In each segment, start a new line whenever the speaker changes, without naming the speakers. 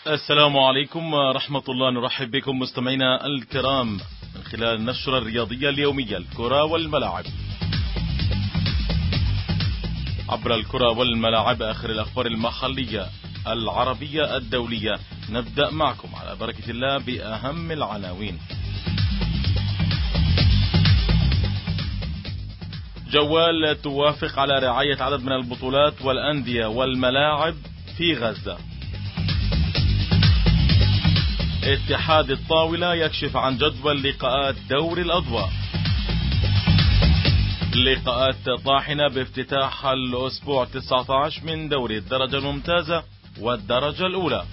السلام عليكم ورحمة الله. نرحب بكم مستمعينا الكرام من خلال النشرة الرياضية اليومية الكرة والملاعب. عبر الكرة والملاعب آخر الأخبار المحلية العربية الدولية. نبدأ معكم على بركة الله بأهم العناوين. جوال توافق على رعاية عدد من البطولات والأندية والملاعب في غزة. اتحاد الطاولة يكشف عن جدول لقاءات دوري الأضواء. لقاءات طاحنة بافتتاح الأسبوع 19 من دوري الدرجة الممتازة والدرجة الأولى.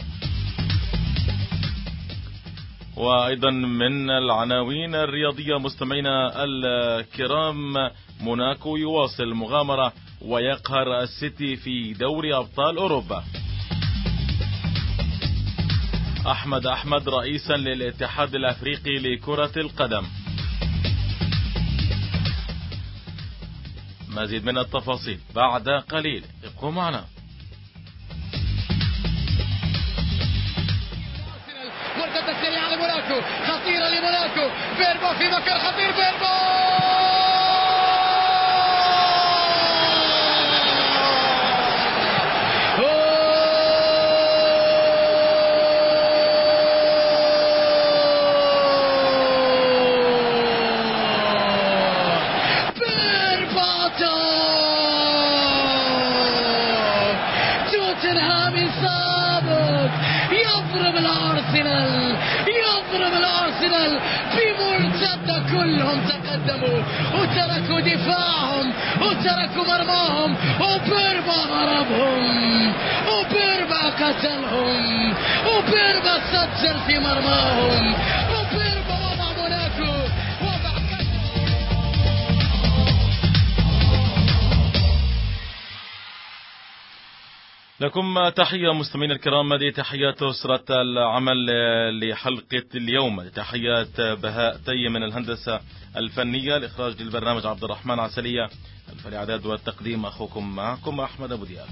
وأيضا من العناوين الرياضية مستمعينا الكرام، موناكو يواصل المغامرة ويقهر السيتي في دوري أبطال أوروبا. أحمد رئيسا للاتحاد الأفريقي لكرة القدم. مزيد من التفاصيل بعد قليل، ابقوا معنا.
مرتدة سريعة لموناكو، خطيرة لموناكو، بيربو في مكان خطير، بيربو يضرب الأرسنال بمرتدة. كلهم تقدموا وتركوا دفاعهم وتركوا مرماهم، وبيربا ضربهم وبيربا قتلهم وبيربا سجل في مرماهم وبيربا وضع موناكو
لكم تحية مستمعين الكرام. هذه تحيات أسرة العمل لحلقة اليوم. تحيات بهاء تي من الهندسة الفنية، الإخراج للبرنامج عبد الرحمن عسلية، الإعداد والتقديم أخوكم معكم أحمد أبو دياب.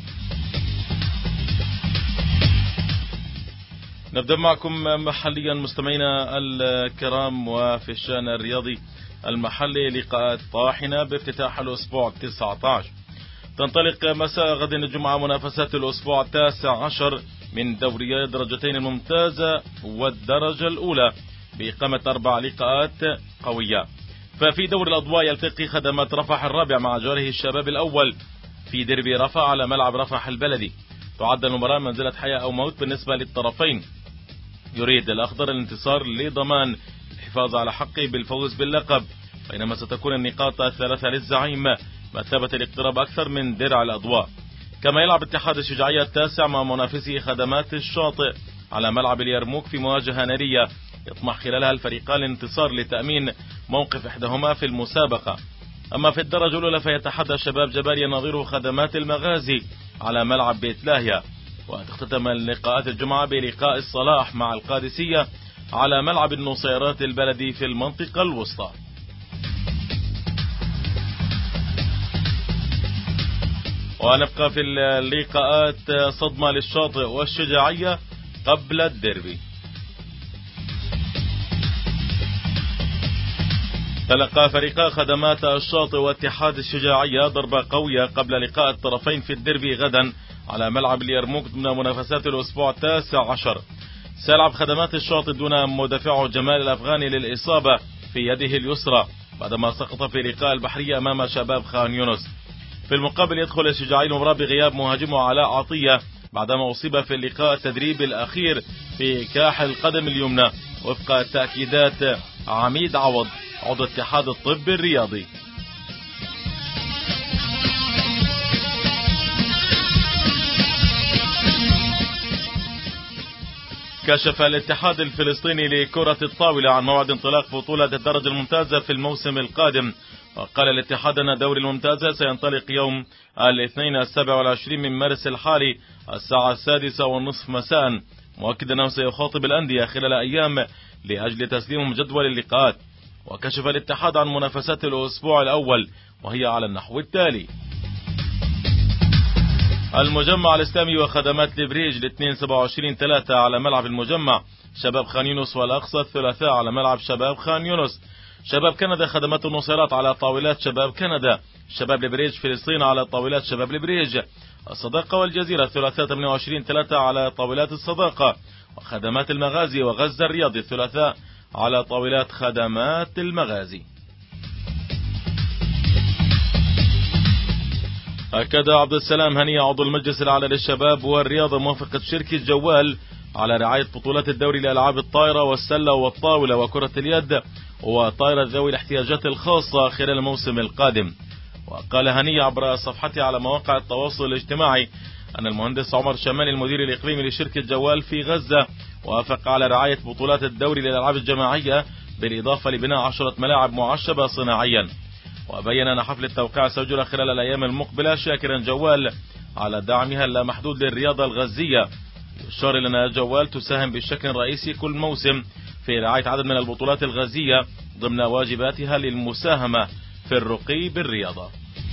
نبدأ معكم محليا مستمعينا الكرام، وفي الشأن الرياضي المحلي لقاءات طاحنة بافتتاح الأسبوع 19. تنطلق مساء غد الجمعة منافسات الأسبوع 19 من دوري الدرجتين الممتازة والدرجة الأولى بإقامة 4 لقاءات قوية. ففي دوري الأضواء يلتقي خدمات رفح الرابع مع جاره الشباب الأول في ديربي رفح على ملعب رفح البلدي. تعد المباراة منزلة حياة أو موت بالنسبة للطرفين. يريد الأخضر الانتصار لضمان الحفاظ على حقه بالفوز باللقب، بينما ستكون النقاط 3 للزعيم مثابة الاقتراب أكثر من درع الأضواء. كما يلعب اتحاد الشجاعية التاسع مع منافسه خدمات الشاطئ على ملعب اليرموك في مواجهة نارية يطمح خلالها الفريقان الانتصار لتأمين موقف إحداهما في المسابقة. أما في الدرجة الأولى فيتحدى شباب جباليا نظيره خدمات المغازي على ملعب بيت لاهيا. وتختتم اللقاءات الجمعة بلقاء الصلاح مع القادسية على ملعب النصيرات البلدي في المنطقة الوسطى. ونبقى في اللقاءات صدمة للشاطئ والشجاعية قبل الديربي. تلقى فريقا خدمات الشاطئ واتحاد الشجاعية ضربة قوية قبل لقاء الطرفين في الديربي غدا على ملعب اليرموك ضمن منافسات الأسبوع 19. سيلعب خدمات الشاطئ دون مدافعه جمال الأفغاني للإصابة في يده اليسرى بعدما سقط في لقاء البحرية أمام شباب خان يونس. في المقابل يدخل الشجاعي المباراة بغياب مهاجمه علاء عطية بعدما أصيب في اللقاء التدريبي الأخير في كاحل القدم اليمنى وفق تأكيدات عميد عوض عضو اتحاد الطب الرياضي. كشف الاتحاد الفلسطيني لكرة الطاولة عن موعد انطلاق بطولة الدرجة الممتازة في الموسم القادم. وقال الاتحاد أن الدوري الممتازة سينطلق يوم الاثنين 27 من مارس الحالي الساعة 6:30 مساء، مؤكدا أنه سيخاطب الأندية خلال أيام لأجل تسليمهم جدول اللقاءات. وكشف الاتحاد عن منافسات الأسبوع الأول وهي على النحو التالي: المجمع الإسلامي وخدمات لبريج الاثنين 27/3 على ملعب المجمع. شباب خان يونس والأقصى الثلاثاء على ملعب شباب خان يونس. شباب كندا خدمات النصيرات على طاولات شباب كندا. شباب لبريج فلسطين على طاولات شباب لبريج. الصداقة والجزيرة الثلاثاء 28/3 على طاولات الصداقة. وخدمات المغازي وغزة الرياضي الثلاثاء على طاولات خدمات المغازي. أكد عبد السلام هنية عضو المجلس الأعلى للشباب والرياضة موافقة شركة جوال على رعاية بطولات الدوري لألعاب الطائرة والسلة والطاولة وكرة اليد وطائرة ذوي الاحتياجات الخاصة خلال الموسم القادم. وقال هنية عبر صفحته على مواقع التواصل الاجتماعي أن المهندس عمر شمال المدير الإقليمي لشركة جوال في غزة وافق على رعاية بطولات الدوري للألعاب الجماعية بالإضافة لبناء 10 ملاعب معشبة صناعيا. وبين أن حفل التوقيع سيجرى خلال الأيام المقبلة، شاكرا جوال على دعمها اللامحدود للرياضة الغزية. يشار إلى أن جوال تساهم بشكل رئيسي كل موسم في رعاية عدد من البطولات الغزية ضمن واجباتها للمساهمة في الرقي بالرياضة.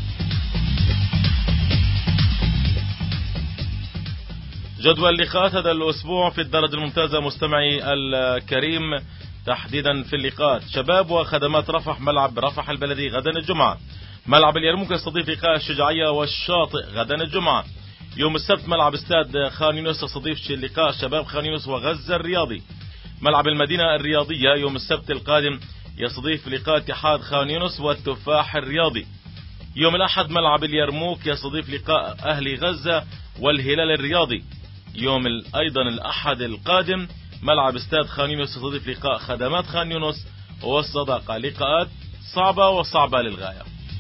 جدول اللقاءات هذا الأسبوع في الدرجة الممتازة مستمعي الكريم، تحديدا في اللقاءات: شباب وخدمات رفح ملعب رفح البلدي غدا الجمعة. ملعب اليرموك يستضيف لقاء الشجاعية والشاطئ غدا الجمعة. يوم السبت ملعب استاد خان يونس يستضيف لقاء شباب خان يونس وغزة الرياضي. ملعب المدينة الرياضية يوم السبت القادم يستضيف لقاء اتحاد خان يونس والتفاح الرياضي. يوم الأحد ملعب اليرموك يستضيف لقاء أهلي غزة والهلال الرياضي. يوم أيضا الأحد القادم ملعب استاد خان يونس يستضيف لقاء خدمات خان يونس والصداقة. لقاءات صعبة وصعبة للغاية.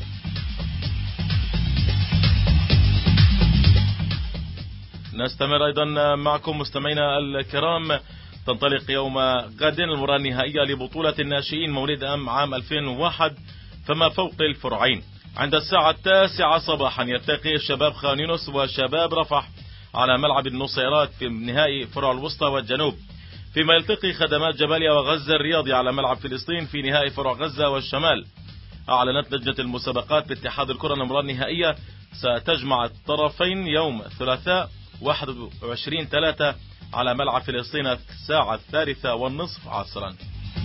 نستمر أيضا معكم مستمعينا الكرام. تنطلق يوم غد المباراة النهائية لبطولة الناشئين مواليد عام 2001 فما فوق الفرعين. عند الساعة 9 صباحا يلتقي شباب خان يونس وشباب رفح على ملعب النصيرات في نهائي فرع الوسطى والجنوب، فيما يلتقي خدمات جباليا وغزة الرياضي على ملعب فلسطين في نهائي فرع غزة والشمال. أعلنت لجنة المسابقات باتحاد الكرة المباراة النهائية ستجمع الطرفين يوم الثلاثاء 21/3 على ملعب فلسطين الساعة 3:30 عصرا.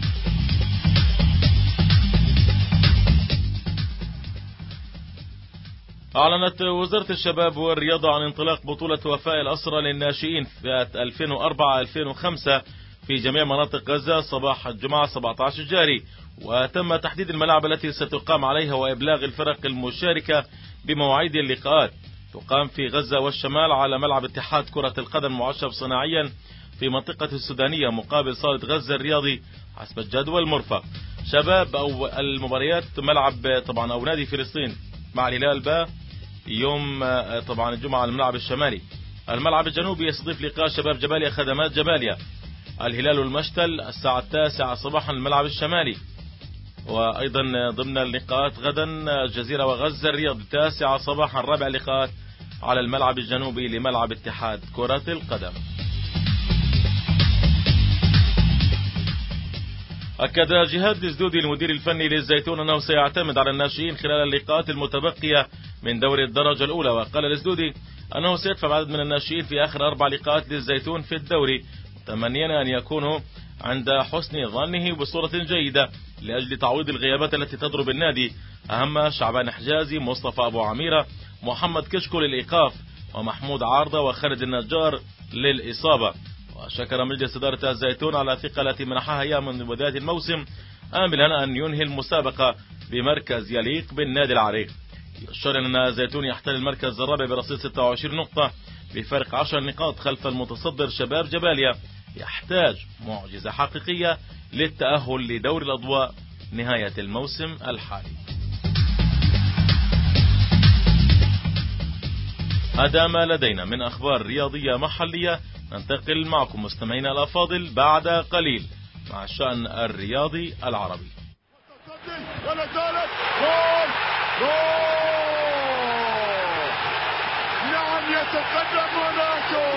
أعلنت وزارة الشباب والرياضة عن انطلاق بطولة وفاء الأسرى للناشئين في 2004-2005 في جميع مناطق غزة صباح الجمعة 17 الجاري، وتم تحديد الملاعب التي ستقام عليها وإبلاغ الفرق المشاركة بمواعيد اللقاءات. تقام في غزة والشمال على ملعب اتحاد كرة القدم معشب صناعيا في منطقة السودانية مقابل صالة غزة الرياضي حسب الجدول المرفق. شباب أو المباريات ملعب طبعا أو نادي فلسطين مع الهلال با يوم طبعا الجمعة على الملعب الشمالي. الملعب الجنوبي يستضيف لقاء شباب جباليا خدمات جباليا. الهلال والمشتل الساعة 9 صباحا الملعب الشمالي. وأيضا ضمن اللقاءات غدا الجزيرة وغزة الرياض 9 صباحا رابع لقاءات على الملعب الجنوبي لملعب اتحاد كرة القدم. أكد جهاد الزدودي المدير الفني للزيتون أنه سيعتمد على الناشئين خلال اللقاءات المتبقية من دوري الدرجة الأولى. وقال الزدودي أنه سيدفع عدد من الناشئين في آخر 4 لقاءات للزيتون في الدوري، متمنيا أن يكونوا عند حسن ظنه بصورة جيدة لأجل تعويض الغيابات التي تضرب النادي، أهم شعبان حجازي، مصطفى أبو عميرة، محمد كشكو للإيقاف، ومحمود عارضة وخالد النجار للإصابة. وشكر مجلس إدارة الزيتون على الثقة التي منحها إياه من بداية الموسم، آملا أن ينهي المسابقة بمركز يليق بالنادي العريق. يشار أن الزيتون يحتل المركز الرابع برصيد 26 نقطة بفرق 10 نقاط خلف المتصدر شباب جباليا، يحتاج معجزة حقيقية للتأهل لدور الأضواء نهاية الموسم الحالي. هذا ما لدينا من أخبار رياضية محلية. ننتقل معكم مستمعينا الأفاضل بعد قليل مع الشأن الرياضي العربي.
نعم يتقدم موناكو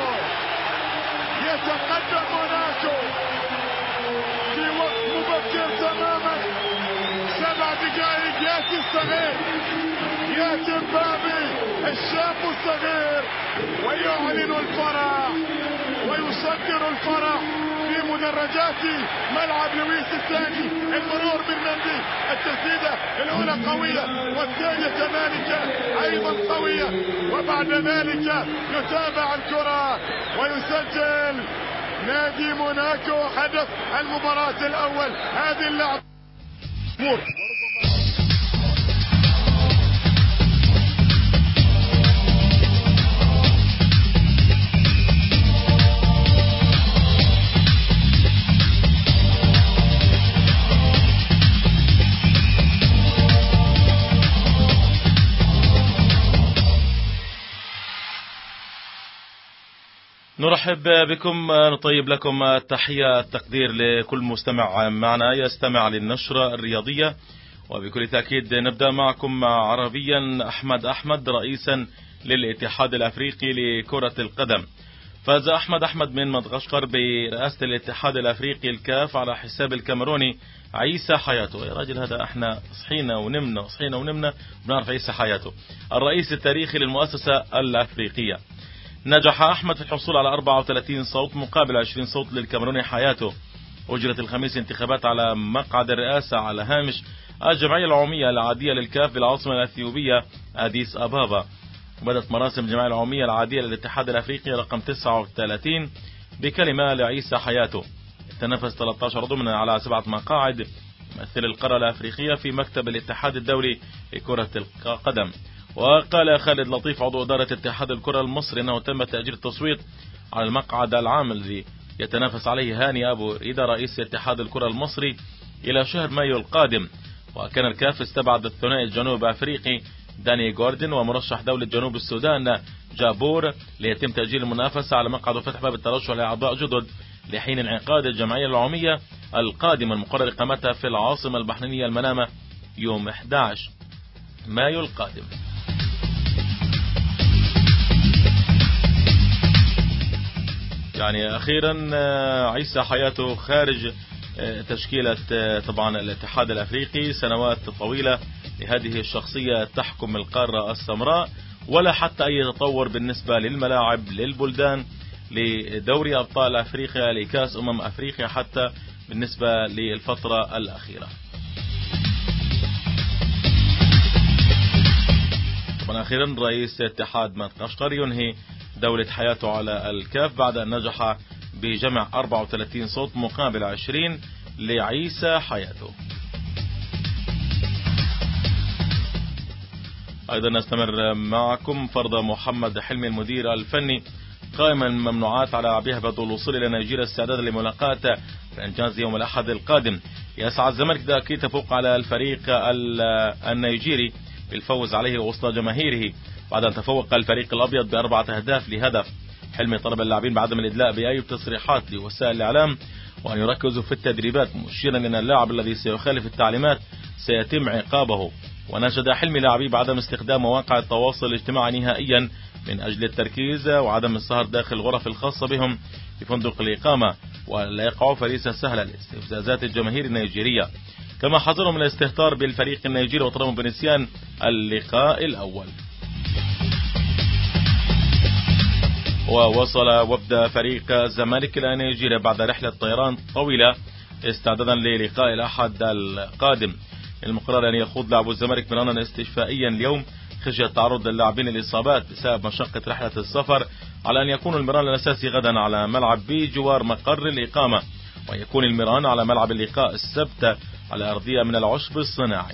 في وقت مبكر تماما. 7 دقائق ياتي الصغير، ياتي مبابي
الشاب الصغير ويعلن الفرح ويصدر الفرح في مدرجات ملعب لويس الثاني. المرور بالمندي، التسديدة الأولى قوية والثانية كذلك أيضا قوية، وبعد ذلك يتابع الكرة ويسجل نادي موناكو حدث المباراة الأول. هذه اللعبة
نرحب بكم، نطيب لكم التحية التقدير لكل مستمع معنا يستمع للنشرة الرياضية. وبكل تأكيد نبدأ معكم مع عربيا أحمد رئيسا للاتحاد الأفريقي لكرة القدم. فاز أحمد من مدغشقر برئاسة الاتحاد الأفريقي الكاف على حساب الكاميروني عيسى حياته. يا راجل هذا احنا صحينا ونمنا بنعرف عيسى حياته، الرئيس التاريخي للمؤسسة الأفريقية. نجح أحمد في الحصول على 34 صوت مقابل 20 صوت للكاميروني حياته. أجرت الخميس انتخابات على مقعد الرئاسة على هامش الجمعية العمومية العادية للكاف بالعاصمة الأثيوبية أديس أبابا. بدأت مراسم الجمعية العمومية العادية للاتحاد الأفريقي رقم 39 بكلمة لعيسى حياته. تنافس 13 ضمنا على 7 مقاعد مثل القارة الأفريقية في مكتب الاتحاد الدولي لكرة القدم. وقال خالد لطيف عضو إدارة اتحاد الكرة المصري أنه تم تأجيل التصويت على المقعد العام الذي يتنافس عليه هاني أبو ريدة رئيس اتحاد الكرة المصري إلى شهر مايو القادم. وكان الكاف استبعد الثنائي الجنوب أفريقي داني جوردن ومرشح دولة جنوب السودان جابور ليتم تأجيل المنافسة على مقعد وفتح باب الترشح لأعضاء جدد لحين انعقاد الجمعية العمومية القادمة المقرر إقامتها في العاصمة البحرينية المنامة يوم 11 مايو القادم. يعني أخيرا عيسى حياته خارج تشكيلة طبعا الاتحاد الأفريقي. سنوات طويلة لهذه الشخصية تحكم القارة السمراء، ولا حتى أي تطور بالنسبة للملاعب، للبلدان، لدوري أبطال أفريقيا، لكاس أفريقيا، حتى بالنسبة للفترة الأخيرة. طبعا أخيرا رئيس اتحاد مدغشقر ينهي دولة حياته على الكاف بعد أن نجح بجمع 34 صوت مقابل 20 لعيسى حياته. أيضا نستمر معكم. فرض محمد حلمي المدير الفني قائمة الممنوعات على لاعبيها بعد الوصول إلى نيجيريا استعدادا لملاقاة الإنجاز يوم الأحد القادم. يسعى الزمالك أكيد تفوق على الفريق النيجيري بالفوز عليه وسط جماهيره بعد أن تفوق الفريق الأبيض ب4 أهداف لهدف. حلمي طلب اللاعبين بعدم الإدلاء بأي تصريحات لوسائل الإعلام وأن يركزوا في التدريبات، مشيرا أن اللاعب الذي سيخالف التعليمات سيتم عقابه. وناشد حلمي لاعبيه بعدم استخدام مواقع التواصل الاجتماعي نهائيا من أجل التركيز وعدم السهر داخل الغرف الخاصة بهم في فندق الإقامة، ولا يقعوا فريسة سهلة لاستفزازات الجماهير النيجيرية. كما حذروا من الاستهتار بالفريق النيجيري وطلبوا بنسيان اللقاء الأول. ووصل وفد فريق الزمالك إلى نيجيريا بعد رحلة طيران طويلة استعدادا للقاء الأحد القادم. المقرر أن يخوض لاعبو الزمالك مرانا استشفائيا اليوم خشية تعرض اللاعبين للإصابات بسبب مشقة رحلة السفر، على أن يكون المران الأساسي غدا على ملعب بجوار مقر الإقامة، ويكون المران على ملعب اللقاء السبت على أرضية من العشب الصناعي.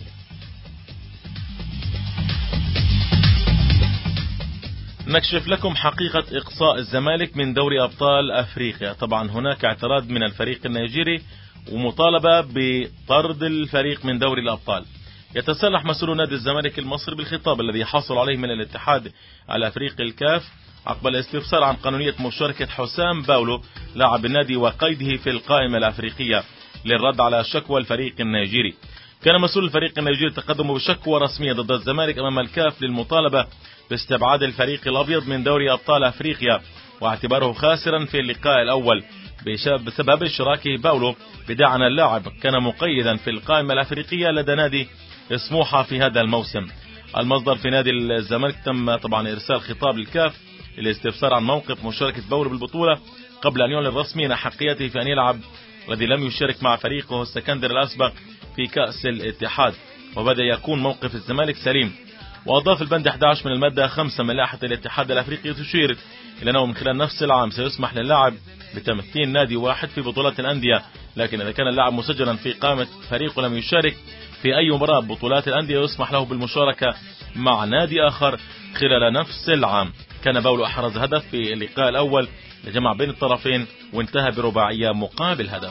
نكشف لكم حقيقة إقصاء الزمالك من دوري أبطال أفريقيا. طبعا هناك اعتراض من الفريق النيجيري ومطالبة بطرد الفريق من دوري الأبطال. يتسلح مسؤول نادي الزمالك المصري بالخطاب الذي حصل عليه من الاتحاد الأفريقي الكاف عقب الاستفسار عن قانونية مشاركة حسام باولو لاعب النادي وقيده في القائمة الأفريقية للرد على شكوى الفريق النيجيري. كان مسؤول الفريق النيجيري تقدم بشكوى رسمية ضد الزمالك أمام الكاف للمطالبة باستبعاد الفريق الأبيض من دوري أبطال أفريقيا واعتباره خاسرا في اللقاء الأول بسبب اشتراكه باولو بدعنا اللاعب كان مقيدا في القائمة الأفريقية لدى نادي سموحة في هذا الموسم. المصدر في نادي الزمالك تم طبعا إرسال خطاب للكاف للاستفسار عن موقف مشاركة بورو بالبطولة قبل أن يعلن رسميا حقيته في أن يلعب الذي لم يشارك مع فريقه السكندري الأسبق في كأس الاتحاد، وبدأ يكون موقف الزمالك سليم. وأضاف البند 11 من المادة 5 من لائحة الاتحاد الأفريقي تشير إلى أنه من خلال نفس العام سيسمح للاعب بتمثيل نادي واحد في بطولات الأندية، لكن إذا كان اللاعب مسجلا في قائمة فريق ولم يشارك في أي مباراة بطولات الأندية يسمح له بالمشاركة مع نادي آخر خلال نفس العام. كان باولو أحرز هدف في اللقاء الأول لجمع بين الطرفين وانتهى برباعية مقابل هدف.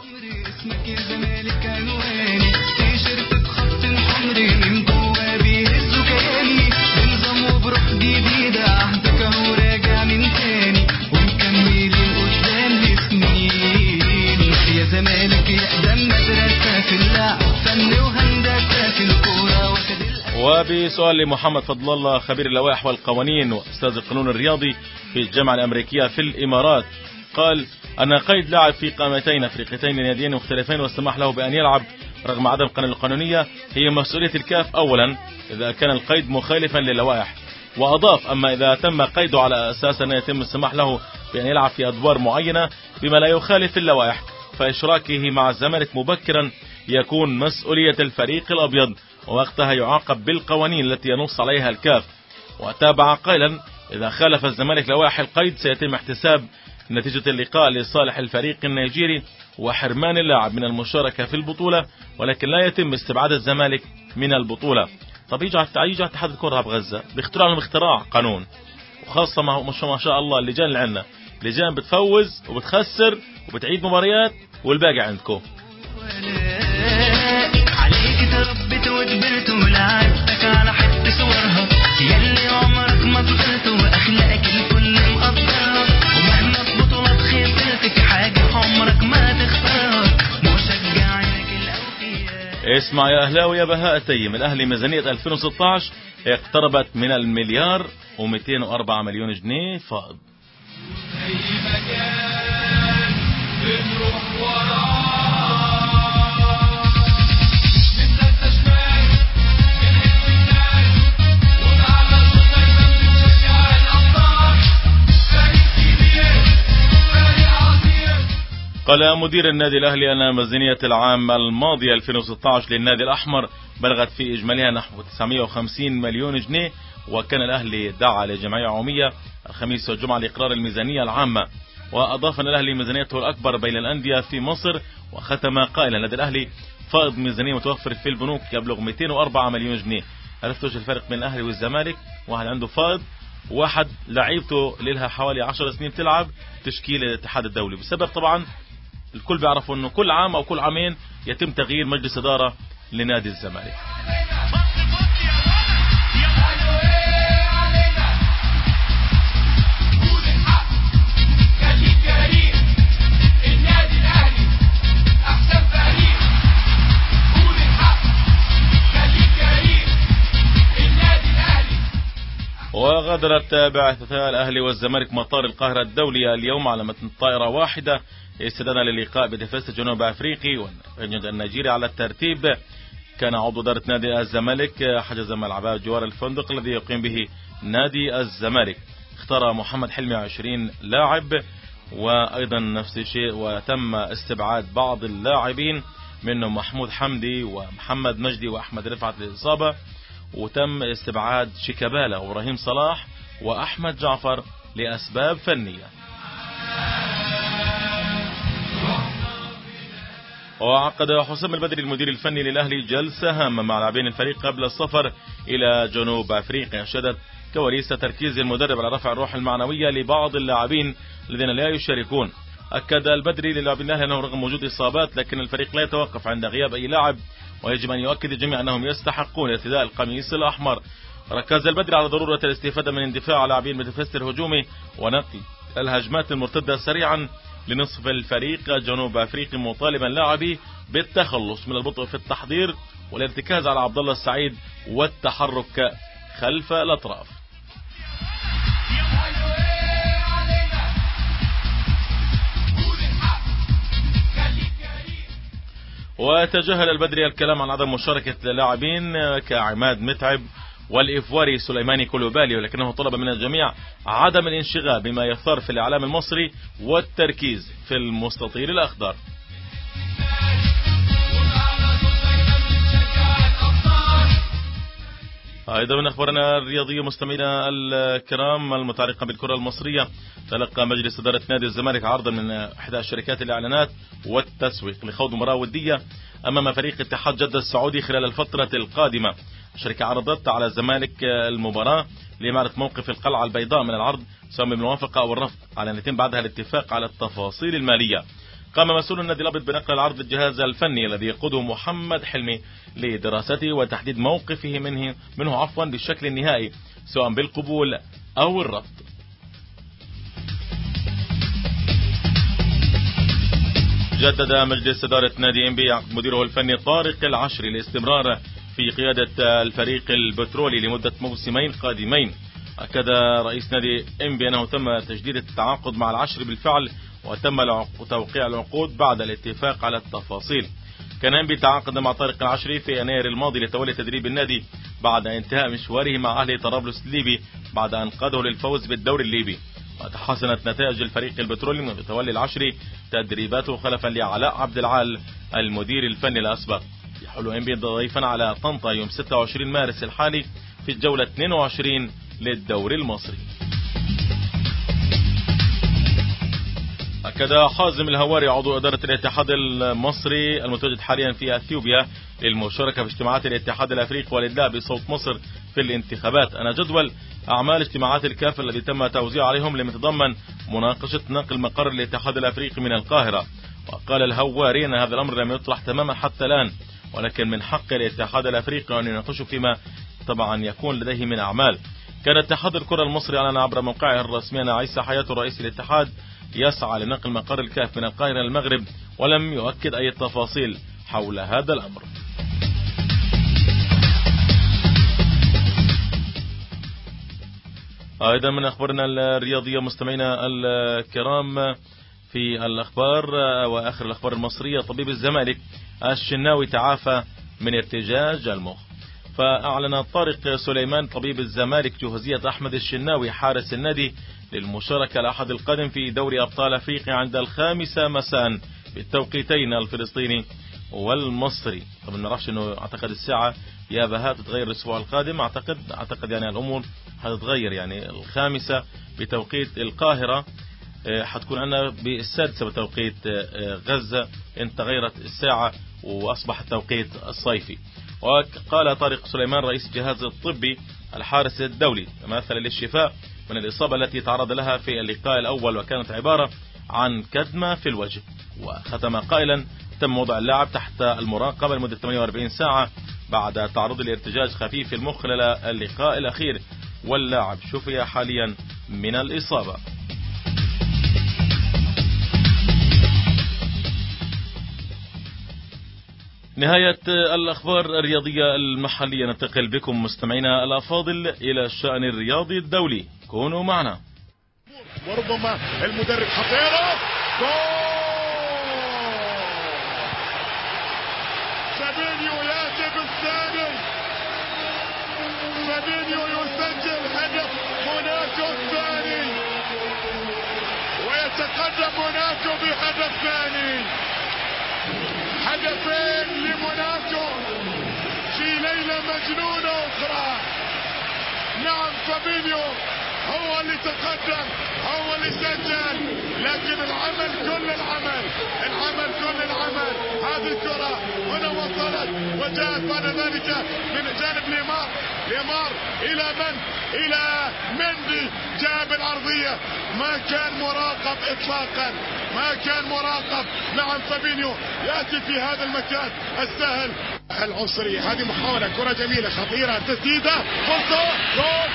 وبسؤال لمحمد فضل الله خبير اللوائح والقوانين وأستاذ القانون الرياضي في الجامعة الأمريكية في الإمارات، قال أن قيد لاعب في قائمتين أفريقيتين لناديين مختلفين والسماح له بأن يلعب رغم عدم قانون القانونية هي مسؤولية الكاف أولا إذا كان القيد مخالفا للوائح. وأضاف أما إذا تم قيده على أساس أن يتم السماح له بأن يلعب في أدوار معينة بما لا يخالف اللوائح فإشراكه مع الزمالك مبكرا يكون مسؤولية الفريق الأبيض، ووقتها يعاقب بالقوانين التي ينص عليها الكاف. وتابع قائلا إذا خالف الزمالك لوائح القيد سيتم احتساب نتيجة اللقاء لصالح الفريق النيجيري وحرمان اللاعب من المشاركة في البطولة، ولكن لا يتم استبعاد الزمالك من البطولة. طب يجي اتحاد الكرة بغزة بيخترع لهم اختراع قانون، وخاصة ما شاء الله اللجان اللي عندنا لجان بتفوز وبتخسر وبتعيد مباريات والباقي عندكم. عليك تربيت وكبرت ولعبتك على حد صورها يلي عمرك ما طلعت واخلاقك الكل مقدرها ومهما البطولات خسرت في حاجة عمرك ما تختارها مشجعينك الأوفياء. اسمع يا أهلاوي يا بهاء التيم، الأهلي ميزانية 2016 اقتربت من المليار و204 مليون جنيه فائض. أي مكان بنروح وراه قال مدير النادي الأهلي أن ميزانية العام الماضي 2016 للنادي الأحمر بلغت في إجمالها نحو 950 مليون جنيه، وكان الأهلي دعا لجمعية عمومية الخميس والجمعة لإقرار الميزانية العامة. وأضاف أن الأهلي ميزانيته الأكبر بين الأندية في مصر، وختم قائلا النادي الأهلي فائض ميزانية متوفر في البنوك يبلغ 204 مليون جنيه. عرفت وش الفرق بين الأهلي والزمالك؟ واحد عنده فائض، واحد لعيبته لها حوالي 10 سنين تلعب تشكيل الاتحاد الدولي، بسبب طبعا الكل بيعرفوا انه كل عام او كل عامين يتم تغيير مجلس اداره لنادي الزمالك. وغادرت بعثتا الأهلي والزمالك مطار القاهرة الدولي اليوم على متن طائرة واحدة استعدادا للقاء بدفاس الجنوب أفريقي والنيجيري على الترتيب. كان عضو إدارة نادي الزمالك حجز ملعبه جوار الفندق الذي يقيم به نادي الزمالك. اختار محمد حلمي 20 لاعب، وأيضا نفس الشيء وتم استبعاد بعض اللاعبين منهم محمود حمدي ومحمد مجدي وأحمد رفعت للإصابة، وتم استبعاد شيكابالا وإبراهيم صلاح وأحمد جعفر لأسباب فنية. وعقد حسام البدري المدير الفني للأهلي جلسة هامة مع لاعبين الفريق قبل السفر إلى جنوب أفريقيا. شهدت كواليس تركيز المدرب على رفع الروح المعنوية لبعض اللاعبين الذين لا يشاركون. أكد البدري للاعبين الأهلي أنه رغم وجود إصابات لكن الفريق لا يتوقف عند غياب أي لاعب، ويجب أن يؤكد الجميع أنهم يستحقون ارتداء القميص الأحمر. ركز البدري على ضرورة الاستفادة من اندفاع لاعبين متفسر هجومي ونقل الهجمات المرتدة سريعا لنصف الفريق الجنوب أفريقي، مطالبا لاعبي بالتخلص من البطء في التحضير والارتكاز على عبد الله السعيد والتحرك خلف الأطراف. وتجاهل البدري الكلام عن عدم مشاركة لاعبين كعماد متعب والإيفواري سليماني كولوبالي، ولكنه طلب من الجميع عدم الانشغال بما يثار في الإعلام المصري والتركيز في المستطيل الأخضر. أيضا من أخبارنا الرياضية مستمعينا الكرام المتعلقة بالكرة المصرية، تلقى مجلس إدارة نادي الزمالك عرضا من إحدى شركات الإعلانات والتسويق لخوض مباراة ودية أمام فريق اتحاد جدة السعودي خلال الفترة القادمة. الشركة عرضت على الزمالك المباراة لمعرفة موقف القلعة البيضاء من العرض سواء بالموافقة أو الرفض، على أن يتم بعدها الاتفاق على التفاصيل المالية. قام مسؤول النادي الأبيض بنقل العرض للجهاز الفني الذي يقوده محمد حلمي لدراسته وتحديد موقفه منه بالشكل النهائي سواء بالقبول أو الرفض. جدد مجلس إدارة نادي إنبي عقد مديره الفني طارق العشري الاستمرار في قيادة الفريق البترولي لمدة موسمين قادمين. أكد رئيس نادي إنبي أنه تم تجديد التعاقد مع العشري بالفعل وتم توقيع العقود بعد الاتفاق على التفاصيل. كان إنبي تعاقد مع طارق العشري في يناير الماضي لتولي تدريب النادي بعد انتهاء مشواره مع أهلي طرابلس الليبي بعد أن قاده للفوز بالدوري الليبي. وتحسنت نتائج الفريق البترولي منذ تولي العشري تدريباته خلفا لعلاء عبد العال المدير الفني الأسبق. يحل إنبي ضيفا على طنطا يوم 26 مارس الحالي في الجولة 22 للدوري المصري. أكد حازم الهواري عضو إدارة الاتحاد المصري المتواجد حاليا في أثيوبيا للمشاركة في اجتماعات الاتحاد الأفريقي والإدلاء بصوت مصر في الانتخابات أن جدول أعمال اجتماعات الكاف الذي تم توزيع عليهم لم يتضمن مناقشة نقل مقر الاتحاد الأفريقي من القاهرة. وقال الهواري أن هذا الأمر لم يطرح تماما حتى الآن، ولكن من حق الاتحاد الأفريقي أن يناقشه فيما طبعا يكون لديه من أعمال. كان اتحاد الكرة المصري أعلن عبر موقعه الرسمي أن عيسى حياته رئيس الاتحاد يسعى لنقل مقر الكاف من القاهرة للمغرب، ولم يؤكد أي تفاصيل حول هذا الأمر. أيضا من أخبارنا الرياضية مستمعينا الكرام في الأخبار وآخر الأخبار المصرية، طبيب الزمالك الشناوي تعافى من ارتجاج المخ. فأعلن طارق سليمان طبيب الزمالك جهوزية أحمد الشناوي حارس النادي للمشاركة الأحد القادم في دوري أبطال أفريقيا عند 5 مساء بالتوقيتين الفلسطيني والمصري. طبعا ما نعرفش انه اعتقد الساعة يا بهاء تتغير الاسبوع القادم، اعتقد يعني الامور هتتغير، يعني 5 بتوقيت القاهرة حتكون عندنا بالسادسة بتوقيت غزة ان تغيرت الساعة واصبح التوقيت الصيفي. وقال طارق سليمان رئيس الجهاز الطبي الحارس الدولي تماثل للشفاء من الإصابة التي تعرض لها في اللقاء الأول وكانت عبارة عن كدمة في الوجه. وختم قائلا تم وضع اللاعب تحت المراقبة لمدة 48 ساعة بعد تعرض لارتجاج خفيف في المخ خلال اللقاء الأخير، واللاعب شفي حاليا من الإصابة. نهاية الأخبار الرياضية المحلية. ننتقل بكم مستمعينا الأفاضل إلى الشأن الرياضي الدولي، كونوا معنا.
وربما المدرب خطيرة، فابينيو يأتي بالثاني، فابينيو يسجل هدف موناكو الثاني ويتقدم موناكو بهدف ثاني. هدفين لموناكو في ليلة مجنونة أخرى. نعم فابينيو هو اللي تقدم، هو اللي سجل، لكن العمل كل العمل، هذه الكرة هنا وصلت وجاءت بعد ذلك من جانب ليمار إلى من؟ إلى مندي، جاب العرضية، ما كان مراقب إطلاقا، ما كان مراقب. نعم فابينيو يأتي في هذا المكان السهل العنصري. هذه محاولة، كرة جميلة خطيرة، تسديدة، فرصة، جول،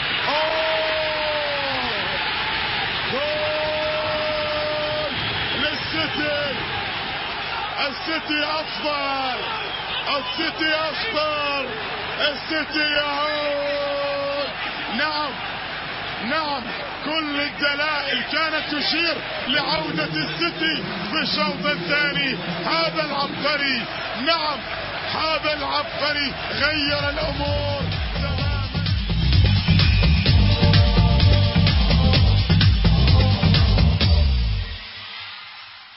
جول للسيتي. السيتي أفضل، السيتي أفضل، السيتي يعود. نعم كل الدلائل كانت تشير لعودة السيتي في الشوط الثاني. هذا العبقري، نعم هذا العبقري غير الأمور تماما.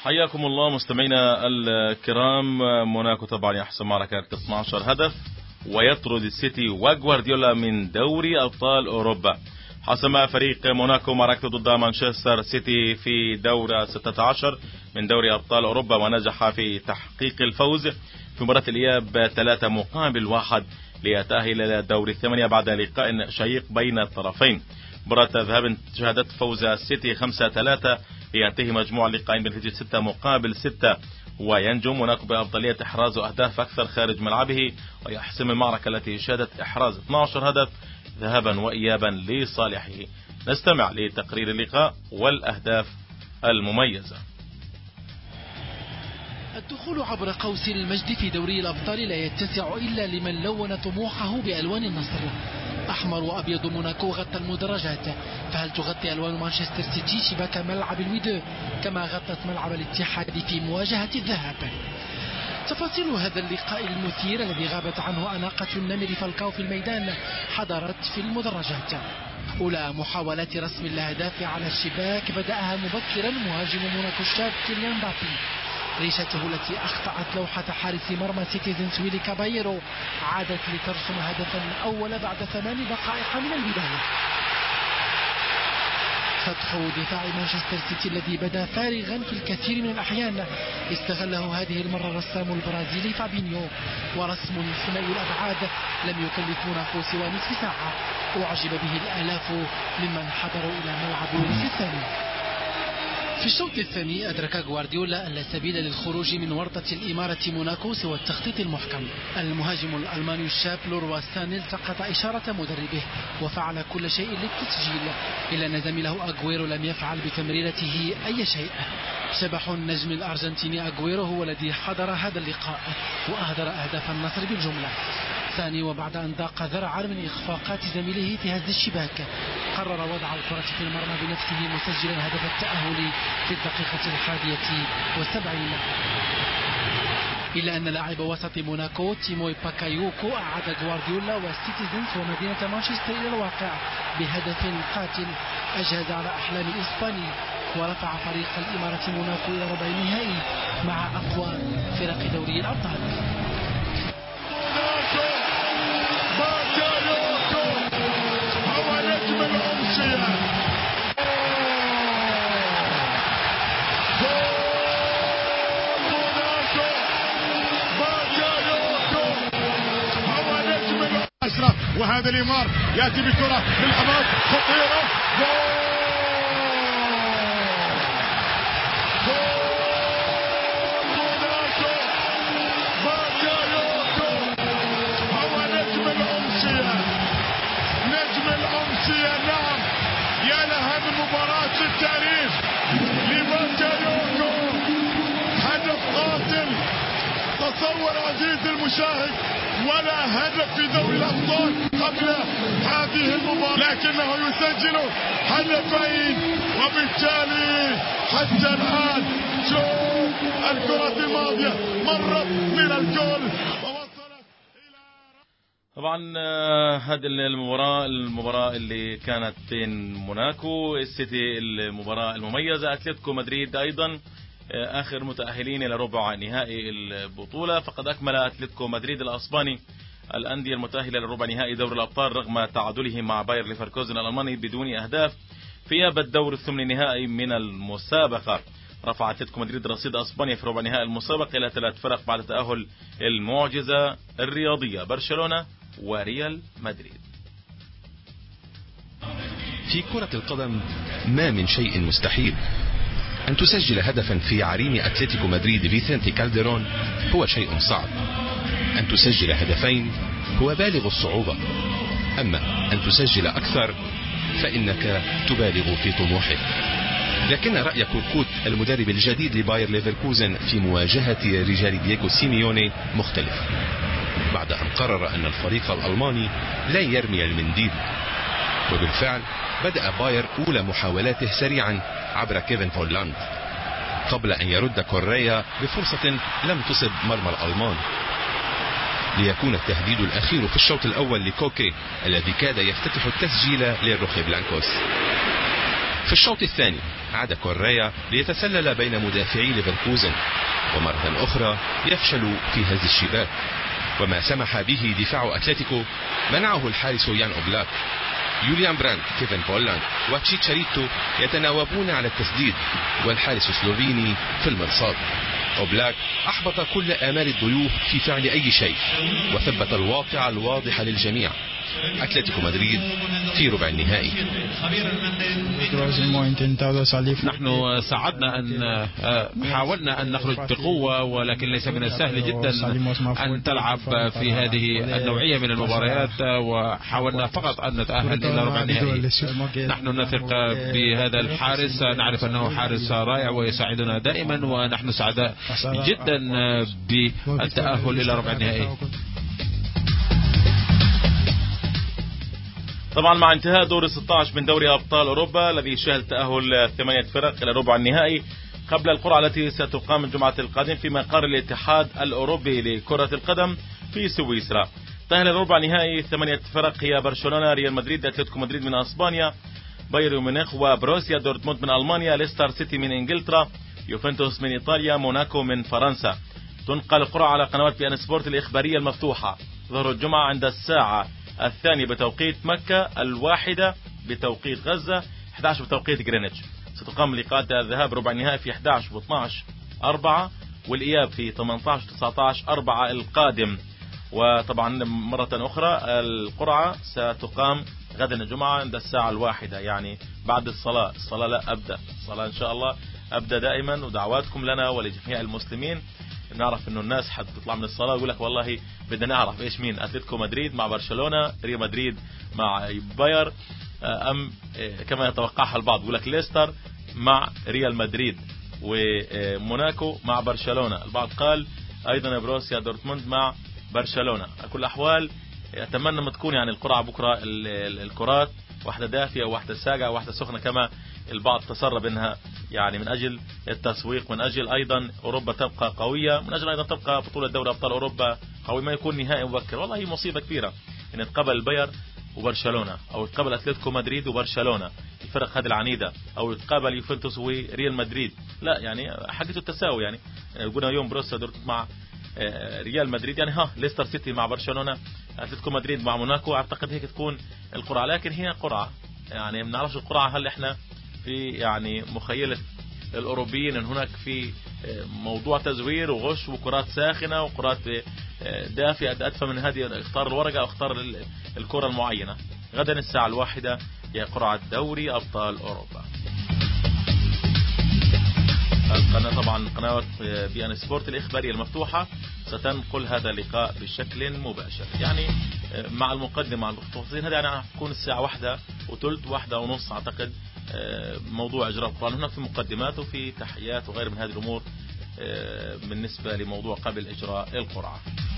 حياكم الله مستمعينا الكرام. موناكو طبعا يحسم معركة 12 هدف ويطرد السيتي وغوارديولا من دوري أبطال أوروبا. حسم فريق موناكو معركة ضد مانشستر سيتي في دورة 16 من دوري أبطال أوروبا، ونجح في تحقيق الفوز في مباراة الإياب 3-1 ليتأهل إلى دور الثمانية بعد لقاء شيق بين الطرفين. مباراة ذهاب شهدت فوز السيتي 5-3 لينتهي مجموع اللقاءين بنتيجة 6-6، وينجو موناكو بأفضلية إحراز أهداف أكثر خارج ملعبه، ويحسم المعركة التي شهدت إحراز 12 هدف ذهابا وإيابا لصالحه. نستمع لتقرير اللقاء والأهداف المميزة.
الدخول عبر قوس المجد في دوري الأبطال لا يتسع إلا لمن لون طموحه بألوان النصر. أحمر وأبيض موناكو غطى المدرجات، فهل تغطي ألوان مانشستر سيتي شباك ملعب الوداد كما غطت ملعب الاتحاد في مواجهة الذهاب؟ تفاصيل هذا اللقاء المثير الذي غابت عنه أناقة النمر فالكاو في الميدان حضرت في المدرجات. أولى محاولات رسم الأهداف على الشباك بدأها مبكرا مهاجم موناكو الشاب كيليان مبابي. ريشته التي أخطأت لوحة حارس مرمى سيتيزنز ويلي كابايرو عادت لترسم هدفا أول بعد 8 دقائق من البداية. فتح دفاع مانشستر سيتي الذي بدا فارغا في الكثير من الأحيان استغله هذه المرة الرسام البرازيلي فابينيو، ورسم ثنائي الأبعاد لم يكلف موناكو سوى نصف ساعة أعجب به الآلاف ممن حضروا إلى ملعب الوليس الثاني. في الشوط الثاني أدرك غوارديولا أن لا سبيل للخروج من ورطة الإمارة موناكو سوى التخطيط المحكم. المهاجم الألماني الشاب لوروا ساني التقط إشارة مدربه وفعل كل شيء للتسجيل، إلا أن زميله أغويرو لم يفعل بتمريرته أي شيء. شبح النجم الأرجنتيني أغويرو هو الذي حضر هذا اللقاء وأهدر أهداف النصر بالجملة. ثاني وبعد أن ضاق ذرعا من إخفاقات زميله في هز الشباك قرر وضع الكرة في المرمى بنفسه مسجلا هدف التأهل في الدقيقة 71. إلا أن لاعب وسط موناكو تيموي باكايوكو أعاد غوارديولا والسيتيزنز ومدينة مانشستر إلى الواقع بهدف قاتل أجهز على أحلام الإسباني، ورفع فريق الإمارة موناكو إلى ربع النهائي مع أقوى فرق دوري الأبطال.
وهذا الإمار يأتي بكرة للحماس خطيرة. نجم الأمسية نعم، يا لها من مباراة في التاريخ لباكايوكو، هدف قاتل. تصور عزيزي المشاهد ولا هدف في دوري الأبطال قبل هذه المباراة، لكنه يسجل هدفين، وبالتالي حتى الآن شوف الكرة الماضية مرت من الجول ووصلت إلى.
طبعا هذه المباراة اللي كانت بين موناكو السيتي، المباراة المميزة. أتلتيكو مدريد أيضا آخر متأهلين إلى ربع نهائي البطولة، فقد أكمل أتلتيكو مدريد الأسباني الأندية المتأهلة إلى ربع نهائي دوري الأبطال رغم تعادله مع باير ليفركوزن الألماني بدون أهداف في إياب الدور الثمن النهائي من المسابقة. رفع أتلتيكو مدريد رصيد أسبانيا في ربع نهائي المسابقة إلى 3 فرق بعد تأهل المعجزة الرياضية برشلونة وريال مدريد.
في كرة القدم ما من شيء مستحيل. أن تسجل هدفا في عرين أتلتيكو مدريد فيسنتي كالديرون هو شيء صعب. أن تسجل هدفين هو بالغ الصعوبة، أما أن تسجل أكثر فإنك تبالغ في طموحك. لكن رأي كوركوت المدرب الجديد لباير ليفركوزن في مواجهة رجال دييغو سيميوني مختلف، بعد أن قرر أن الفريق الألماني لن يرمي المنديل. وبالفعل بدأ باير أولى محاولاته سريعا عبر كيفن فونلاند قبل أن يرد كوريا بفرصة لم تصب مرمى الألمان، ليكون التهديد الأخير في الشوط الأول لكوكي الذي كاد يفتتح التسجيل للروخي بلانكوس. في الشوط الثاني عاد كوريا ليتسلل بين مدافعي ليفركوزن، ومرة أخرى يفشل في هز الشباك، وما سمح به دفاع أتلتيكو منعه الحارس يان أوبلاك. يوليان براند، كيفن بولاند وتشيتشاريتو يتناوبون على التسديد، والحارس السلوفيني في المرصاد. أوبلاك أحبط كل آمال الضيوف في فعل أي شيء، وثبت الواقع الواضح للجميع: أتلتيكو مدريد في ربع النهائي.
نحن ساعدنا أن حاولنا أن نخرج بقوة، ولكن ليس من السهل جدا أن تلعب في هذه النوعية من المباريات، وحاولنا فقط أن نتأهل إلى ربع النهائي. نحن نثق بهذا الحارس، نعرف أنه حارس رائع ويساعدنا دائما، ونحن سعداء جدا بالتأهل إلى ربع النهائي.
طبعا مع انتهاء دور 16 من دوري أبطال أوروبا الذي شهد تأهل 8 فرق إلى ربع النهائي قبل القرعة التي ستقام الجمعة القادم في مقر الاتحاد الأوروبي لكرة القدم في سويسرا. تأهل ربع النهائي 8 فرق هي برشلونة، ريال مدريد، أتلتيكو مدريد من أسبانيا، بايرن ميونخ وبروسيا دورتموند من ألمانيا، ليستر سيتي من إنجلترا، يوفنتوس من إيطاليا، موناكو من فرنسا. تنقل القرعة على قنوات بي ان سبورت الإخبارية المفتوحة ظهر الجمعة عند الساعة 2 بتوقيت مكة، 1 بتوقيت غزة، 11 بتوقيت غرينتش. ستقام لقاءات الذهاب ربع النهائي في 11 و12/4 والإياب في 18-19/4 القادم. وطبعا مرة أخرى القرعة ستقام غدا الجمعة عند الساعة 1، يعني بعد الصلاة لا أبدأ الصلاة إن شاء الله أبدأ دائما، ودعواتكم لنا ولجميع المسلمين. نعرف انه الناس حتطلع من الصلاة يقول لك والله بدنا نعرف ايش مين، اتلتيكو مدريد مع برشلونة، ريال مدريد مع باير، ام كما يتوقعها البعض يقول لك ليستر مع ريال مدريد، وموناكو مع برشلونة. البعض قال ايضا بروسيا دورتموند مع برشلونة. على كل الاحوال اتمنى ما تكون يعني القرعة بكرة الكرات واحدة دافية وواحدة ساقعة وواحدة سخنة كما البعض تسرب انها يعني من اجل التسويق، من اجل ايضا اوروبا تبقى قوية، من اجل ايضا تبقى بطولة دوري ابطال اوروبا قوي، ما يكون نهائي مبكر. والله هي مصيبة كبيرة ان يتقابل الباير وبرشلونة، او يتقابل اتلتيكو مدريد وبرشلونة، الفرق هذه العنيدة، او يتقابل يوفنتوس وريال مدريد. لا يعني حقته التساوي، يعني قلنا اليوم بروسيا دورتموند مع ريال مدريد، يعني ليستر سيتي مع برشلونة، اتلتيكو مدريد مع موناكو. اعتقد هيك تكون القرعة، لكن هي قرعة يعني ما نعرفش القرعة هل احنا في يعني مخيلة الأوروبيين أن هناك في موضوع تزوير وغش وكرات ساخنة وكرات دافئة أدفى من هذه، اختار الورقة أو اختار الكرة المعينة. غدا الساعة 1 هي قرعة دوري أبطال أوروبا. القناة طبعا قناة بي ان سبورت الإخبارية المفتوحة ستنقل هذا اللقاء بشكل مباشر، يعني مع المقدمة مع التفاصيل هذه يعني تكون الساعة 1:30 1:30 أعتقد. موضوع إجراء القرعة هناك في مقدمات وفي تحيات وغير من هذه الأمور بالنسبة لموضوع قبل إجراء القرعة.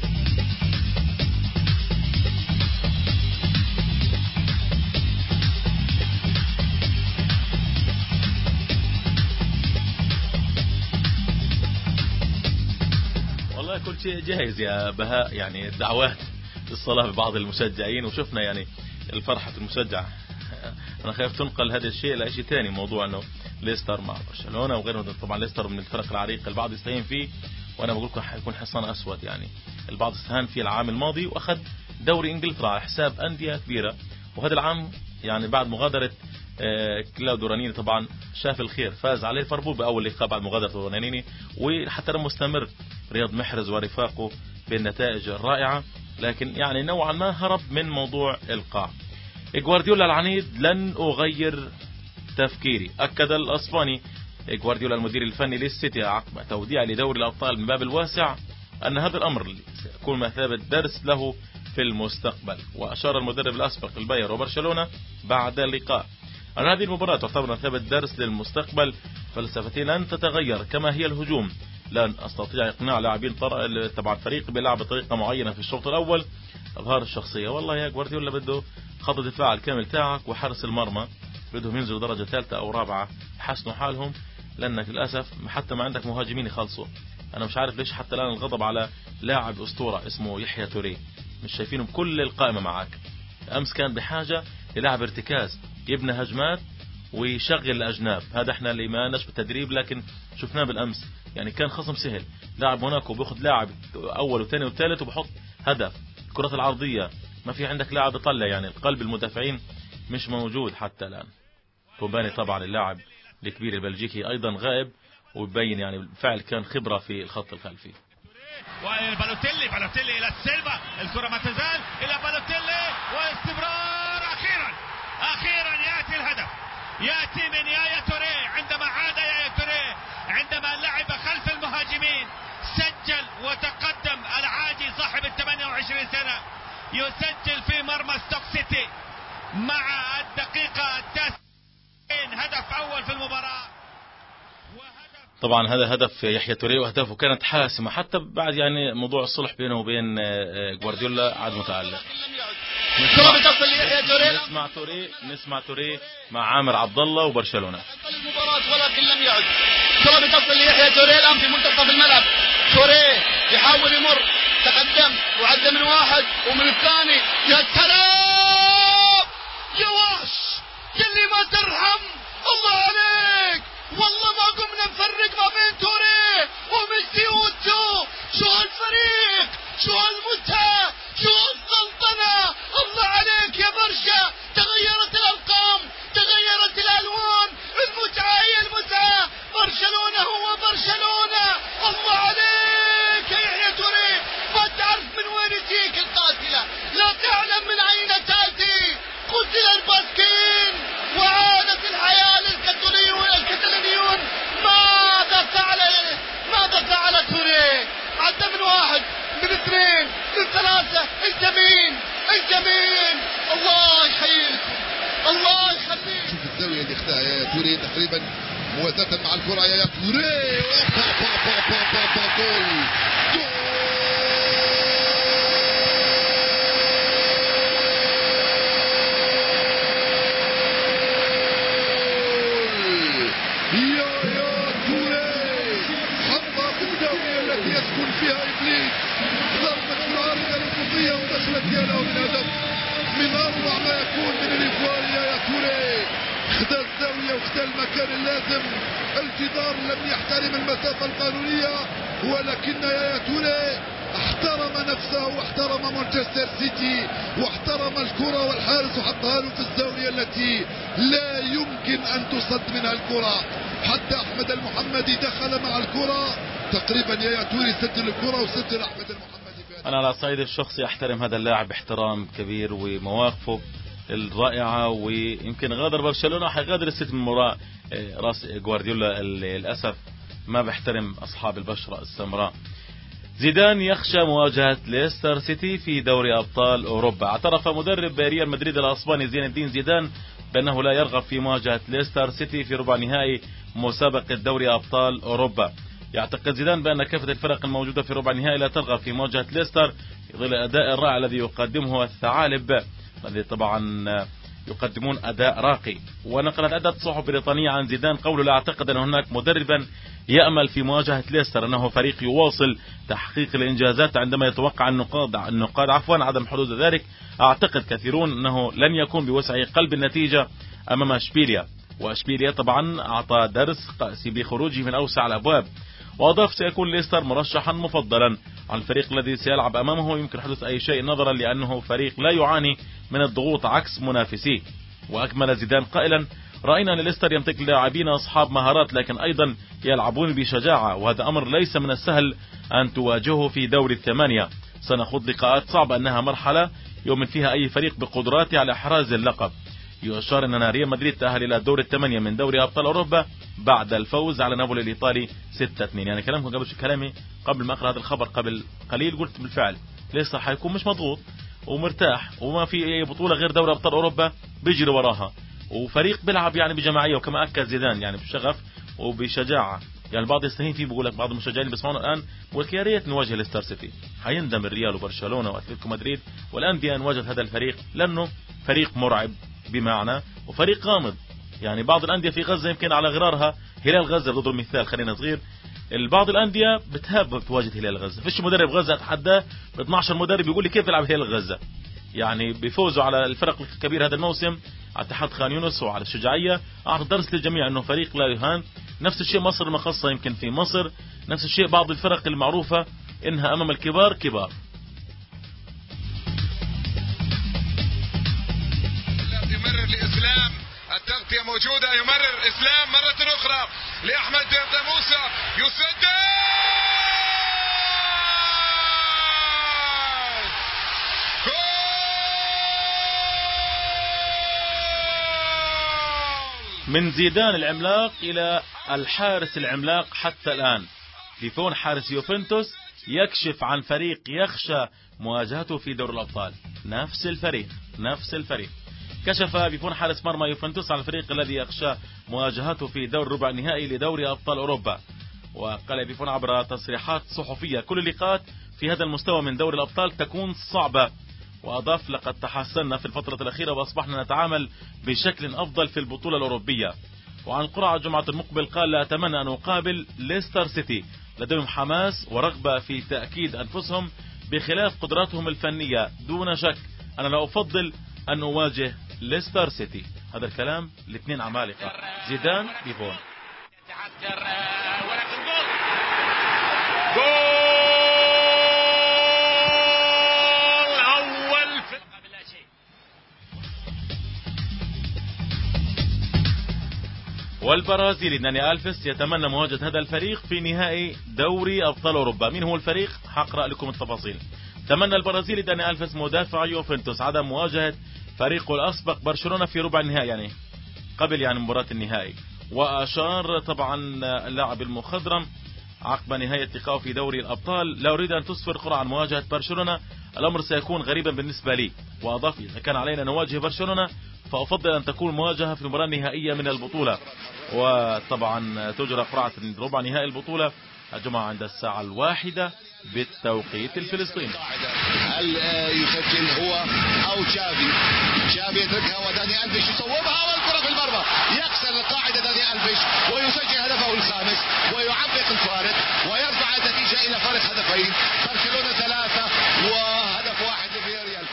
والله كل شيء جاهز يا بهاء، يعني الدعوات للصلاة ببعض المشجعين، وشفنا يعني الفرحة المشجع. أنا خايف تنقل هذا الشيء لشيء ثاني، موضوع أنه ليستر مع برشلونة وغيره. طبعا ليستر من الفرق العريقة البعض يستهين فيه، وأنا بقول لكم حيكون حصان أسود. يعني البعض استهان فيه العام الماضي وأخذ دوري إنجلترا على حساب أندية كبيرة، وهذا العام يعني بعد مغادرة كلاوديو رانيني طبعا شاف الخير، فاز على ليفربول بأول لقاء بعد مغادرة رانيني، وحتى مستمر رياض محرز ورفاقه بالنتائج الرائعة، لكن يعني نوعا ما هرب من موضوع القاع. غوارديولا العنيد: لن أغير تفكيري. أكد الأسباني غوارديولا المدير الفني للسيتي عقب توديع لدوري الأبطال من باب الواسع أن هذا الأمر سيكون مثابة درس له في المستقبل. وأشار المدرب الأسبق الباير وبرشلونة بعد اللقاء أن هذه المباراة تعتبر مثابة درس للمستقبل، فلسفتي لن تتغير كما هي الهجوم. لن أستطيع إقناع لاعبين تبع الفريق بلعب بطريقة معينة في الشوط الأول، أظهار الشخصية. والله يا غوارديولا بده خط الدفاع الكامل تاعك وحرس المرمى بدهم ينزلوا درجة 3 أو 4 يحسنوا حالهم، لأنك للأسف حتى ما عندك مهاجمين يخلصوا. أنا مش عارف ليش حتى الآن الغضب على لاعب أسطورة اسمه يحيى توري، مش شايفينه بكل القائمة معك. أمس كان بحاجة للاعب ارتكاز يبنى هجمات ويشغل الأجناب. هذا احنا اللي ما نش بالتدريب، لكن شفناه بالأمس. يعني كان خصم سهل، لاعب موناكو بياخذ لاعب أول وثاني وثالث وبحط هدف. الكرات العرضية ما في عندك لاعب يطلع، يعني قلب المدافعين مش موجود حتى الآن. كوباني طبعا اللاعب الكبير البلجيكي أيضا غائب، وبين يعني بالفعل كان خبرة في الخط الخلفي.
وبالوتيلي إلى السيلفا، الكرة ما تزال إلى بالوتيلي واستمرار. أخيرا يأتي الهدف، يأتي من يايا توريه. عندما عاد يايا توريه، عندما لعب خلف المهاجمين، سجل وتقدم العاجي صاحب 28 سنة، يسجل في مرمى ستوك سيتي مع الدقيقة 90. هدف أول في المباراة.
طبعا هذا هدف يحيى توريه، وأهدافه كانت حاسمة حتى بعد يعني موضوع الصلح بينه وبين جوارديولا عاد متعلق. نسمع توريه مع عامر عبد الله وبرشلونة.
المباراة ولكن لم يعد. كرة بتصل ليحيى توريه الآن في منتصف الملعب. توريه يحاول يمر، تقدم وعدى من واحد ومن الثاني. يا سلام يا وحش اللي ما ترحم. الله عليك، والله ما قمنا نفرق ما بين توريه وميسي وتو. شو هالفريق، شو هالمتعة، شو السلطنة. الله عليك يا برشا. تغيرت الأرقام، تغيرت الألوان، المتعة هي المتعة. برشلونة هو برشلونة. الله عليك يا يحيى توريه، ما تعرف من وين تجيك القاتلة، لا تعلم من أين تأتي. قتل الباسكين وعادت الحياة للكتالونيون. ماذا فعل توريه؟ عدى من واحد، من اثنين، من ثلاثة. انت مين؟ الله يحييك، الله يخليك.
شوف الزاوية اللي اختها يا توريه تقريبا موازاة مع الكرة. يا توريه يسكن فيها إبليس. ضربة العارضة الأفقية ودخلت له من هدف من أروع ما يكون من الإفوار. يا توريه خذا الزاوية وخذا المكان اللازم. الجدار لم يحترم المسافة القانونية، ولكن يا توريه احترم نفسه واحترم مانشستر سيتي واحترم الكرة والحارس وحطها له في الزاوية التي لا يمكن أن تصد منها الكرة. حتى أحمد المحمدي دخل مع الكرة تقريبا. يا توريه سجل الكرة وسجل أحمد المحمدي.
أنا على الصعيد الشخصي أحترم هذا اللاعب احترام كبير ومواقفه الرائعة، ويمكن غادر برشلونة حيغادر السيتي من وراء راس جوارديولا. للأسف ما بيحترم أصحاب البشرة السمراء. زيدان يخشى مواجهة ليستر سيتي في دوري أبطال أوروبا. اعترف مدرب ريال مدريد الأسباني زين الدين زيدان بأنه لا يرغب في مواجهة ليستر سيتي في ربع نهائي مسابقة دوري أبطال أوروبا. يعتقد زيدان بأن كافة الفرق الموجودة في ربع النهائي لا ترغب في مواجهة ليستر في ظل الأداء الرائع الذي يقدمه الثعالب، الذي طبعا يقدمون أداء راقي. ونقلت عدة صحف بريطانية عن زيدان قوله: لا أعتقد أن هناك مدربا يأمل في مواجهة ليستر، أنه فريق يواصل تحقيق الإنجازات عندما يتوقع النقاد عدم حدوث ذلك. أعتقد كثيرون أنه لن يكون بوسعه قلب النتيجة أمام أشبيليا، وأشبيليا طبعا أعطى درس قاسي بخروجه من أوسع الأبواب. وأضاف: سيكون ليستر مرشحا مفضلا عن الفريق الذي سيلعب أمامه، يمكن حدوث أي شيء نظرا لأنه فريق لا يعاني من الضغوط عكس منافسيه. وأكمل زيدان قائلا: رأينا أن ليستر يمتلك لاعبين أصحاب مهارات، لكن أيضا يلعبون بشجاعة، وهذا أمر ليس من السهل أن تواجهه في دوري الثمانية. سنخوض لقاءات صعبة، أنها مرحلة يؤمن فيها أي فريق بقدراته على إحراز اللقب. يشار أن ريال مدريد تأهل إلى دور الثمانية من دوري أبطال أوروبا بعد الفوز على نابولي الإيطالي 6-2. يعني كلامكم قبل ما أقرأ هذا الخبر قبل قليل قلت بالفعل ليستر حيكون مش مضغوط ومرتاح، وما في أي بطولة غير دوري أبطال أوروبا بيجري وراها، وفريق بيلعب يعني بجماعية، وكما أكد زيدان يعني بشغف وبشجاعة. يعني البعض يستهين فيه، بيقول لك بعض المشجعين بيسمعونا الآن بيقول لك يا ريت نواجه ليستر سيتي. حيندم الريال وبرشلونة وأتلتيكو مدريد والأندية أن واجهت هذا الفريق، لأنه فريق مرعب بمعنى وفريق غامض. يعني بعض الأندية في غزة يمكن على غرارها هلال غزة ضد المثال، خلينا صغير، البعض الأندية بتهاب بتواجه هلال غزة. فيش مدرب غزة أتحداه ب 12 مدرب يقول لي كيف يلعب هلال غزة. يعني بيفوزوا على الفرق الكبيرة هذا الموسم، على اتحاد خان يونس وعلى الشجاعية. أعطى درس للجميع أنه فريق لا يهان. نفس الشيء مصر المخصصة يمكن في مصر، نفس الشيء بعض الفرق المعروفة إنها أمام الكبار كبار.
يمرر لإسلام، التغطية موجودة، يمرر إسلام مرة أخرى لأحمد موسى، يسدد
من زيدان العملاق إلى الحارس العملاق حتى الآن. بيفون حارس يوفنتوس يكشف عن فريق يخشى مواجهته في دور الأبطال. نفس الفريق كشف بيفون حارس مرمى يوفنتوس عن الفريق الذي يخشى مواجهته في دور ربع النهائي لدوري أبطال أوروبا. وقال بيفون عبر تصريحات صحفية: كل اللقاءات في هذا المستوى من دوري الأبطال تكون صعبة. وأضاف: لقد تحسننا في الفترة الأخيرة وأصبحنا نتعامل بشكل أفضل في البطولة الأوروبية. وعن القرعة الجمعة المقبل قال: لا أتمنى أن أقابل ليستر سيتي، لديهم حماس ورغبة في تأكيد أنفسهم بخلاف قدراتهم الفنية. دون شك أنا لا أفضل أن أواجه ليستر سيتي. هذا الكلام الاثنين عمالقة، زيدان بيفون. والبرازيلي داني ألفيس يتمنى مواجهة هذا الفريق في نهائي دوري أبطال أوروبا. مين هو الفريق؟ حقرأ لكم التفاصيل. تمنى البرازيلي داني ألفيس مدافع يوفنتوس عدم مواجهة فريقه الأسبق برشلونة في ربع النهائي، يعني قبل مباراة النهائي. وأشار طبعا اللاعب المخضرم عقب نهاية لقائه في دوري الأبطال: لا أريد أن تسفر قرعة عن مواجهة برشلونة، الأمر سيكون غريبا بالنسبة لي. وأضاف: إذا كان علينا نواجه برشلونة فأفضل أن تكون مواجهة في المباراة النهائية من البطولة. وطبعا تجرى قرعة ربع نهائي البطولة الجمعة عند الساعة 1 بالتوقيت الفلسطيني.
هل يسجل هو أو تشافي يتركها وداني ألفيش يصوبها والكرة في المرمى، يكسر القاعدة داني ألفيش ويسجل هدفه الخامس ويعمق الفارق ويرفع النتيجة إلى فارق هدفين. برشلونة 3 وهدف 1 لفياريال.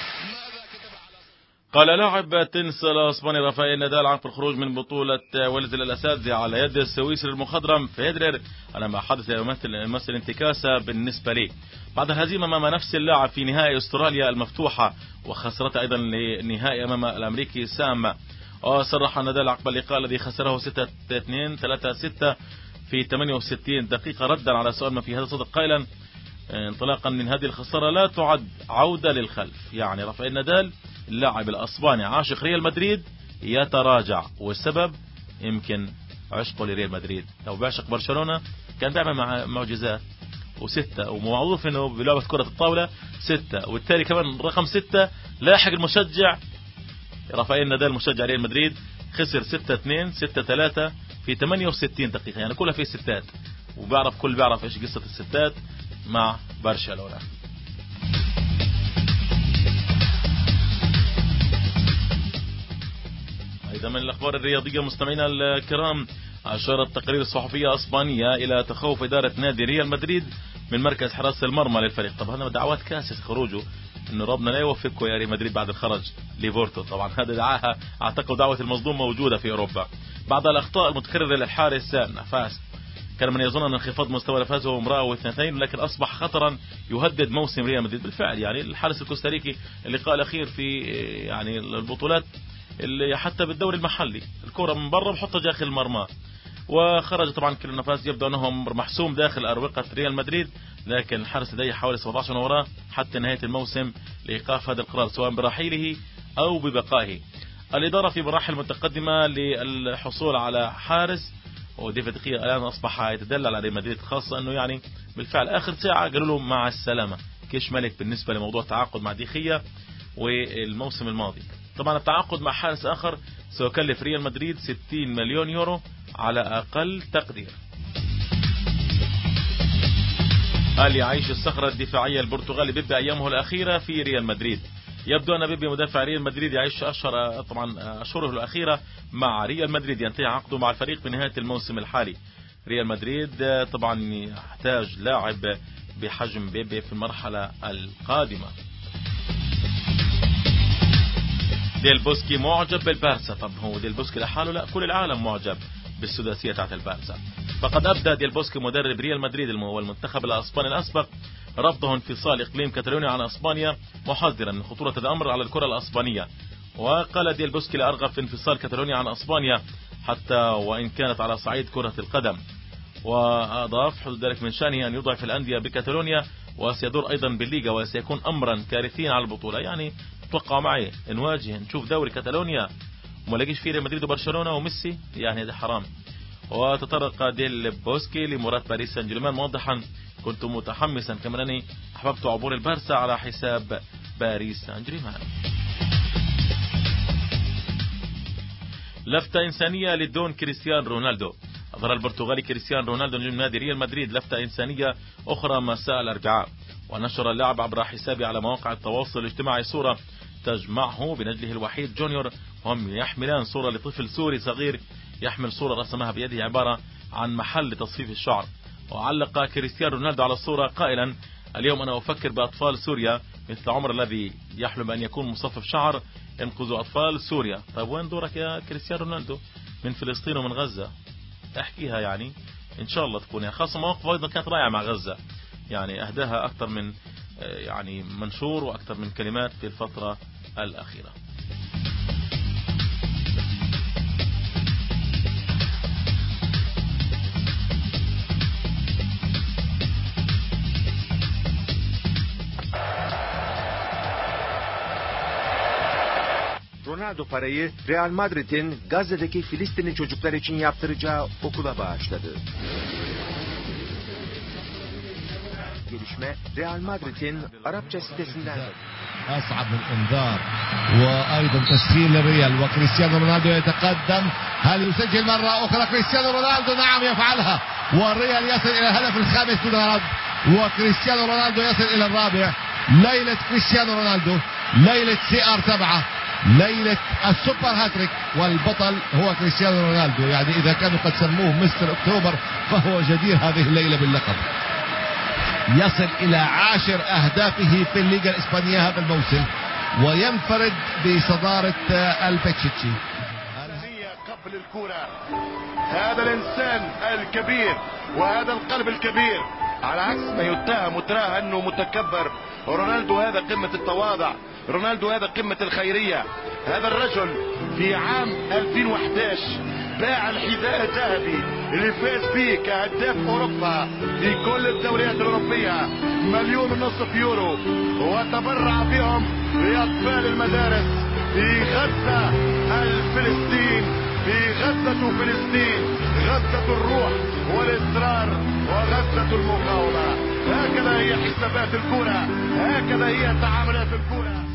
قال لاعب تنس الاسباني رافائيل نادال عقب الخروج من بطولة ولز الأساتذة على يد السويسري المخضرم فيدرر: أنا ما حدث يمثل انتكاسة بالنسبة لي بعد الهزيمة أمام نفس اللاعب في نهائي أستراليا المفتوحة، وخسرت أيضا لنهائي أمام الأمريكي سام. وصرح نادال عقب اللقاء الذي خسره 6-2 3-6 في 68 دقيقة ردا على سؤال ما في هذا الصدق قائلا: انطلاقا من هذه الخسارة لا تعد عودة للخلف. يعني رافائيل نادال اللاعب الأسباني عاشق ريال مدريد يتراجع، والسبب يمكن عشقه لريال مدريد. لو بيعشق برشلونة كان بيعمل مع معجزات. و6 ومعروف انه بلعبة كرة الطاولة 6، والتالي كمان رقم 6 لاحق المشجع رافائيل نادال مشجع ريال مدريد، خسر 6-2 6-3 في 68 دقيقة، يعني كلها في ستات. وبيعرف كل بيعرف ايش قصة الستات مع برشلونة. أيضا من الأخبار الرياضية مستمعينا الكرام، أشارت تقارير الصحفية أسبانية إلى تخوف إدارة نادي ريال مدريد من مركز حراسة المرمى للفريق. طبعا هذا دعوات كاسس خروجه إنه ربنا لا يوفقكم يا ريال مدريد بعد الخرج لبورتو. طبعا هذا دعاها أعتقد دعوة المظلوم موجودة في أوروبا بعد الأخطاء المتكررة للحارس نفاس. كان من يظن أن انخفاض مستوى نفاس هو امرأة واثنتين، لكن أصبح خطرا يهدد موسم ريال مدريد. بالفعل يعني الحارس الكوستاريكي اللقاء الأخير في يعني البطولات اللي حتى بالدوري المحلي الكرة من برا بحطها داخل المرمى، وخرج طبعا كل النفاس. يبدو أنه محسوم داخل أروقة ريال مدريد، لكن الحارس لديه حوالي 17 مباراة حتى نهاية الموسم لإيقاف هذا القرار سواء برحيله أو ببقائه. الإدارة في مراحل متقدمة للحصول على حارس، وديفيد خيا الآن أصبح يتدلل على ريال مدريد، خاصة أنه يعني بالفعل آخر ساعة قالوا له مع السلامة كيش ملك بالنسبة لموضوع تعاقد مع ديخيا والموسم الماضي. طبعا التعاقد مع حارس آخر سيكلف ريال مدريد 60 مليون يورو على أقل تقدير. هل يعيش الصخرة الدفاعية البرتغالي بيبي أيامه الأخيرة في ريال مدريد؟ يبدو أن بيبي مدافع ريال مدريد يعيش أشهره الأخيرة مع ريال مدريد، ينتهي عقده مع الفريق بنهاية الموسم الحالي. ريال مدريد طبعا يحتاج لاعب بحجم بيبي في المرحلة القادمة. ديل بوسكي معجب بالبارسا. طب هو ديل بوسكي لحاله؟ لا، كل العالم معجب بالسداسية تاعت البارسا. فقد أبدى ديل بوسكي مدرب ريال مدريد والمنتخب الأسباني الأسبق رفضه انفصال إقليم كاتالونيا عن أسبانيا، محذرا من خطورة الأمر على الكرة الأسبانية. وقال ديل بوسكي: لا أرغب في انفصال كاتالونيا عن أسبانيا حتى وإن كانت على صعيد كرة القدم. وأضاف: حدث ذلك من شأنه أن يضعف الأندية بكاتالونيا وسيدور أيضا بالليغا وسيكون أمرا كارثيا على البطولة. يعني توقعوا معي نواجه نشوف دوري كاتالونيا وما لاقيش فيه ريال مدريد وبرشلونة وميسي، يعني هذا حرام. وتطرق ديل بوسكي لمباراة باريس سان جيرمان موضحا: كنت متحمسا كما أنني أحببت عبور البارسا على حساب باريس سان جيرمان. لفتة إنسانية للدون كريستيانو رونالدو. أظهر البرتغالي كريستيانو رونالدو نجم نادي ريال مدريد لفتة إنسانية أخرى مساء الأربعاء، ونشر اللاعب عبر حسابه على مواقع التواصل الاجتماعي صورة تجمعه بنجله الوحيد جونيور، وهم يحملان صورة لطفل سوري صغير يحمل صورة رسمها بيده عبارة عن محل لتصفيف الشعر. وعلق كريستيانو رونالدو على الصورة قائلا: اليوم أنا أفكر بأطفال سوريا مثل عمر الذي يحلم أن يكون مصفف شعر ينقذ أطفال سوريا. طيب وين دورك يا كريستيانو رونالدو؟ من فلسطين ومن غزة، احكيها يعني إن شاء الله تكون، خاصة مواقفه أيضا كانت رائعة مع غزة، يعني أهداها أكثر من يعني منشور وأكثر من كلمات في الفترة الأخيرة.
Ronaldo parayı Real Madrid'in Gazze'deki Filistinli çocuklar için yaptıracağı okula bağışladı. Gelişme Real Madrid'in Arapça sitesinden.
أصعب الإنذار وأيضا تسخير للريال وكريستيانو رونالدو يتقدم. هل يسجل مرة أخرى كريستيانو رونالدو؟ نعم يفعلها، والريال يصل إلى الهدف الخامس دون رد، وكريستيانو رونالدو يصل إلى الرابع. ليلة كريستيانو رونالدو، ليلة CR7، ليلة السوبر هاتريك، والبطل هو كريستيانو رونالدو. يعني إذا كانوا قد سموه مستر أكتوبر فهو جدير هذه الليلة باللقب. يصل إلى 10 أهدافه في الليغا الإسبانية هذا الموسم، وينفرد بصدارة الباتشيتشي.
قبل الكرة هذا الإنسان الكبير وهذا القلب الكبير، على عكس ما يتهم وتراه أنه متكبر. رونالدو هذا قمة التواضع، رونالدو هذا قمة الخيرية. هذا الرجل في عام 2011 باع الحذاء الذهبي اللي فاز به كهداف اوروبا في كل الدوريات الاوروبيه 1.5 مليون يورو، وتبرع بهم لاطفال المدارس في غزه الفلسطين، في غزه فلسطين، غزه الروح والاصرار وغزه المقاومه. هكذا هي حسابات الكره، هكذا هي تعاملات الكره.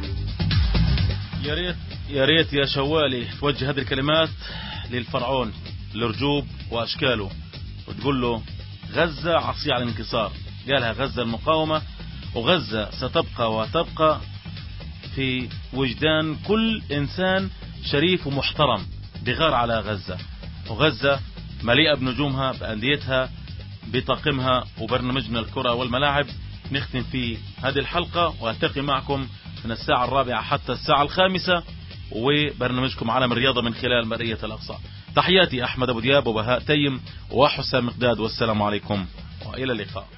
يا ريت يا شوالي توجه هذه الكلمات للفرعون الرجوب وأشكاله وتقول له غزة عصية على الانكسار. قالها غزة المقاومة، وغزة ستبقى وتبقى في وجدان كل إنسان شريف ومحترم بغار على غزة. وغزة مليئة بنجومها، بأنديتها، بطاقمها، وبرنامجنا الكرة والملاعب. نختم في هذه الحلقة والتقي معكم من الساعة 4 حتى الساعة 5 وبرنامجكم عالم الرياضة من خلال مرئية الأقصى. تحياتي أحمد أبو دياب وبهاء تيم وحسام مقداد، والسلام عليكم وإلى اللقاء.